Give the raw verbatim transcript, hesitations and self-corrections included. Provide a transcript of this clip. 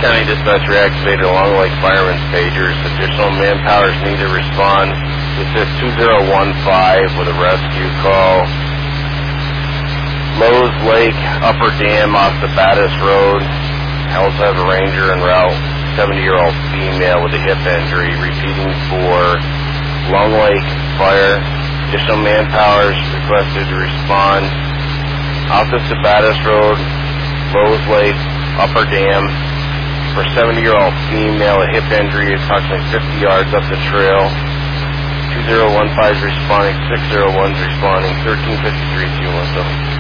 County Dispatch reactivated Long Lake Fireman's pagers. Additional manpower is needed to respond. This is two zero one five with a rescue call. Lowe's Lake, Upper Dam off the Battis Road. Also have a ranger en route. seventy-year-old female with a hip injury. Repeating for Long Lake Fire. Additional manpower is requested to respond. Off the Battis Road, Lowe's Lake, Upper Dam. For seventy-year-old female, a hip injury, approximately fifty yards up the trail. two zero one five is responding, six zero one is responding, thirteen fifty-three, two one seven.